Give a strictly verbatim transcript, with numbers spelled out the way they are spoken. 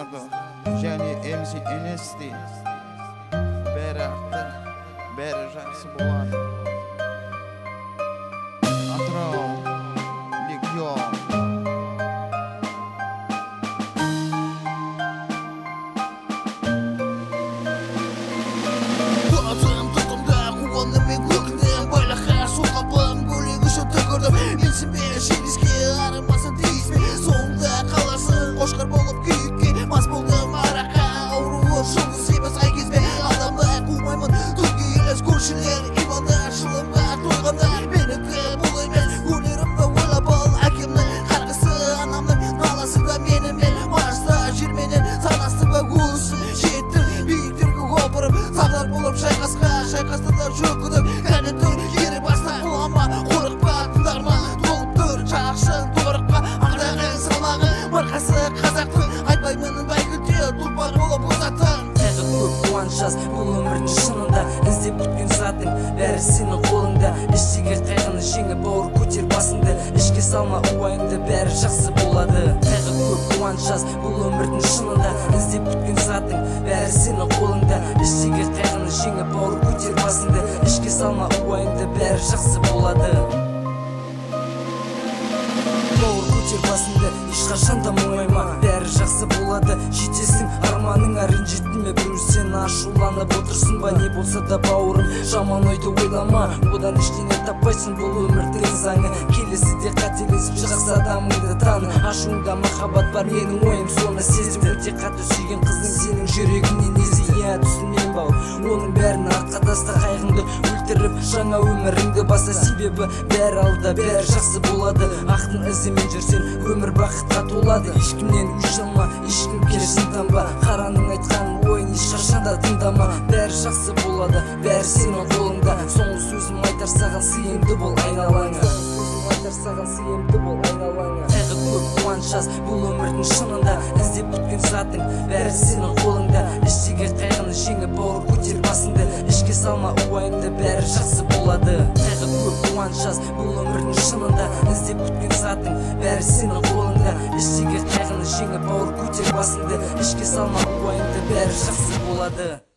эстрада және эм си Энести бәрі ақты, бәрі жақсы болады. Атырау, Легион. Туатым тұтымда қуғанды мен көкінден байлақа соқапым бөлегі шөп түкірдім. Менсінбе желеске арымасын дейсме, соңында қаласың қошқар болып күйікке мас болдым арақа ауруы жұлдыз емес ай кезбе адамды қумаймын түнге елес көршілер иваны шылымға тойғанда менікі бұл емес өлерімді ойлап ал әкемнің қарғысы анамның наласы да менімен марста жерменен санасты ба көзсін жеттім биіктерге опырып сардар болып шайқасқа шайқасты да жүгідім кәне тұр жері бастап бұлама қорықпа тыңдарма толып тұр шақшын торыққа аңдағың салмағы марқасы қазақтың айтпаймын бәйгіде тұлпар болып ұзаттың тағы көп қуаныш жаз бұл өмірдің шынында іздеп күткен затың бәрі сенің қолыңда іштегі қайғыны жеңіп бауыр көтер басыңды ішке салма уайымды бәрі жақсы болады тағы көп қуаныш жаз бұл өмірдің шынында іздеп күткен затың бәрі сенің қолыңда іштегі қайғыны жеңіп бауыр көтер басыңды ішке салма уайымды бәрі жақсы болады бауыр көтер басыңды ешқашан да мойыма бәрі жақсы болады жетесің арманыңа ренжіттің ме біреу сен ашуланып отырсың ба не болса да бауырым жаман ойды ойлама одан ештеңе таппайсың бұл өмірдің заңы келесіде қателесіп жақсы адамыңды таны ашуыңда махаббат бар менің ойым соны сезім өте қатты сүйген қыздың сенің жүрегіңнен несі иә түсінемін бауыр оның бәрін артқа таста қайғыңды өлтіріп жаңа өміріңді баса себебі бәрі алда бәрі жақсы болады ақтың ізімен жүрсең өмір бақытқа толады ешкімнен өш алма ешкім кешірім танба қараның айтқан ойын ешқашан да тыңдама бәрі жақсы болады бәрі сенің қолыңда соңғы сөзім айтар саған сыйымды бол айналаңа айтар саған сыйымды бол айналаңа тағы көп қуаныш жаз бұл өмірдің шынында іздеп күткен затың бәрі сенің қолыңда іштегі қайғыны жеңіп бауыр көтер басыңды ішке салма уайымды бәрі жақсы болады тағы көп қуаныш жаз бұл өмірдің шынында іздеп күткен затың бәрі сенің қолыңда іштегі қайғыны жеңіп бауыр көтер басыңды ішке салма уайымды бәрі жақсы болады